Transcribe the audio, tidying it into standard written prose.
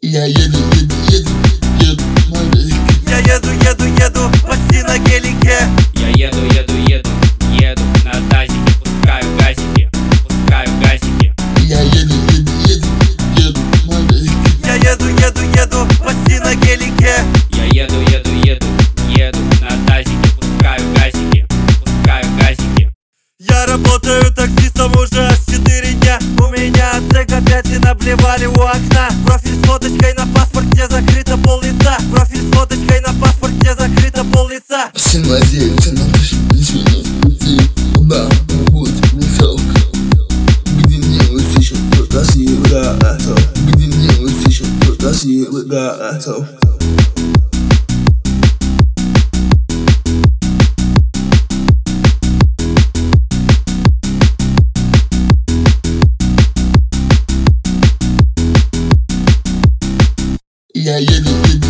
Я еду на велике. Я еду почти на гелике. Я еду на тазике. Пускаю газики. Я еду на велике. Я еду почти на гелике. Я еду на тазике. Пускаю газики. Я работаю таксистом уже аж 4 дня. У меня отцег опять и наблевали у окна. Профиль с фоточкой на паспорте, закрыто пол лица. Профиль с фоточкой на паспорте, закрыто пол лица. Все надеются на наш письменный пути. Да, путь несок. Где не услышат красивый готов. Где не услышат красивый готов. Я еду